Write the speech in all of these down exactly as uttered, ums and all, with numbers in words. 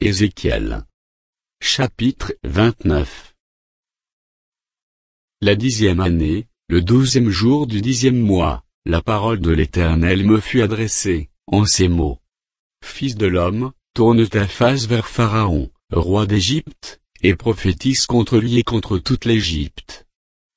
Ézéchiel. Chapitre vingt-neuf. La dixième année, le douzième jour du dixième mois, la parole de l'Éternel me fut adressée, en ces mots. Fils de l'homme, tourne ta face vers Pharaon, roi d'Égypte, et prophétise contre lui et contre toute l'Égypte.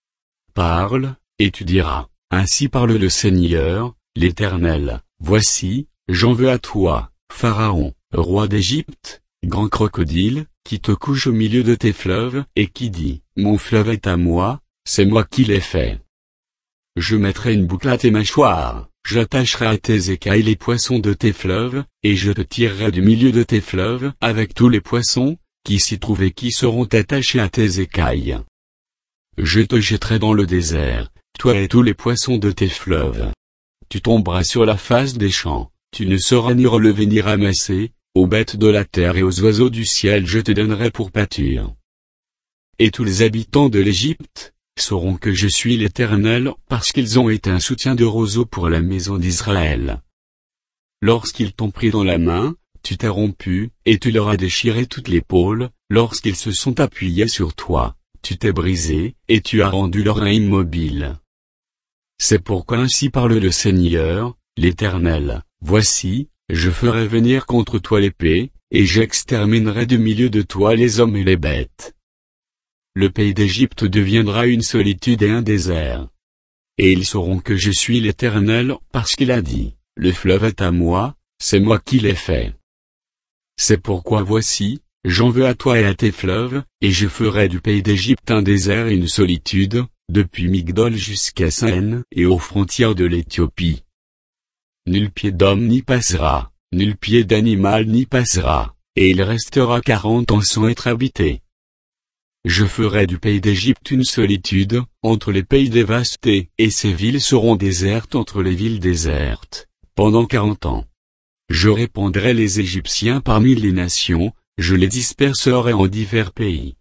Parle, et tu diras, ainsi parle le Seigneur, l'Éternel, voici, j'en veux à toi, Pharaon, roi d'Égypte, grand crocodile, qui te couche au milieu de tes fleuves, et qui dit, mon fleuve est à moi, c'est moi qui l'ai fait. Je mettrai une boucle à tes mâchoires, j'attacherai à tes écailles les poissons de tes fleuves, et je te tirerai du milieu de tes fleuves avec tous les poissons, qui s'y trouvent et qui seront attachés à tes écailles. Je te jetterai dans le désert, toi et tous les poissons de tes fleuves. Tu tomberas sur la face des champs, tu ne sauras ni relever ni ramasser, aux bêtes de la terre et aux oiseaux du ciel je te donnerai pour pâture. Et tous les habitants de l'Égypte sauront que je suis l'Éternel parce qu'ils ont été un soutien de roseau pour la maison d'Israël. Lorsqu'ils t'ont pris dans la main, tu t'es rompu, et tu leur as déchiré toute l'épaule, lorsqu'ils se sont appuyés sur toi, tu t'es brisé, et tu as rendu leur rein immobile. C'est pourquoi ainsi parle le Seigneur, l'Éternel, voici, je ferai venir contre toi l'épée, et j'exterminerai du milieu de toi les hommes et les bêtes. Le pays d'Égypte deviendra une solitude et un désert. Et ils sauront que je suis l'Éternel parce qu'il a dit, le fleuve est à moi, c'est moi qui l'ai fait. C'est pourquoi voici, j'en veux à toi et à tes fleuves, et je ferai du pays d'Égypte un désert et une solitude, depuis Migdol jusqu'à Saën et aux frontières de l'Éthiopie. Nul pied d'homme n'y passera, nul pied d'animal n'y passera, et il restera quarante ans sans être habité. Je ferai du pays d'Égypte une solitude, entre les pays dévastés, et ces villes seront désertes entre les villes désertes, pendant quarante ans. Je répandrai les Égyptiens parmi les nations, je les disperserai en divers pays.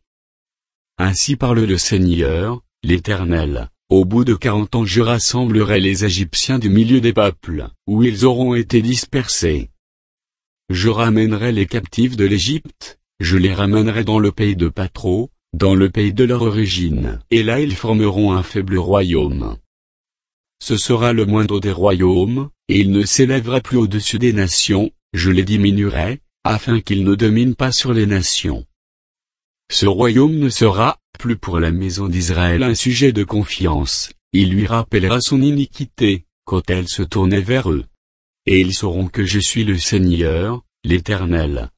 Ainsi parle le Seigneur, l'Éternel, au bout de quarante ans je rassemblerai les Égyptiens du milieu des peuples, où ils auront été dispersés. Je ramènerai les captifs de l'Égypte, je les ramènerai dans le pays de Patro, dans le pays de leur origine, et là ils formeront un faible royaume. Ce sera le moindre des royaumes, et il ne s'élèvera plus au-dessus des nations, je les diminuerai, afin qu'ils ne dominent pas sur les nations. Ce royaume ne sera plus pour la maison d'Israël un sujet de confiance, il lui rappellera son iniquité, quand elle se tournait vers eux. Et ils sauront que je suis le Seigneur, l'Éternel.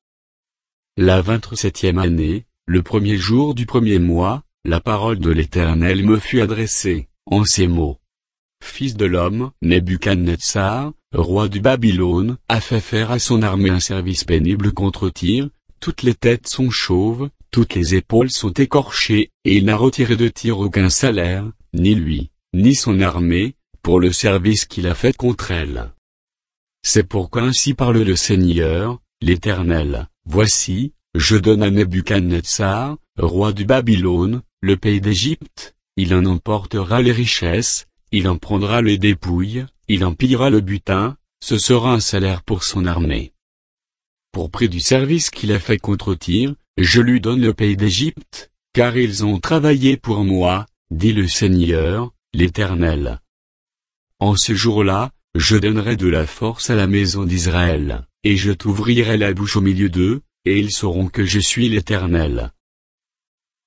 La vingt-septième année, le premier jour du premier mois, la parole de l'Éternel me fut adressée, en ces mots. Fils de l'homme, Nebuchadnezzar, roi du Babylone, a fait faire à son armée un service pénible contre Tyr, toutes les têtes sont chauves, toutes les épaules sont écorchées, et il n'a retiré de Tyr aucun salaire, ni lui, ni son armée, pour le service qu'il a fait contre elle. C'est pourquoi ainsi parle le Seigneur, l'Éternel, voici, je donne à Nebuchadnezzar, roi du Babylone, le pays d'Égypte, il en emportera les richesses, il en prendra les dépouilles, il en pillera le butin, ce sera un salaire pour son armée. Pour prix du service qu'il a fait contre Tyr, je lui donne le pays d'Égypte, car ils ont travaillé pour moi, dit le Seigneur, l'Éternel. En ce jour-là, je donnerai de la force à la maison d'Israël, et je t'ouvrirai la bouche au milieu d'eux, et ils sauront que je suis l'Éternel.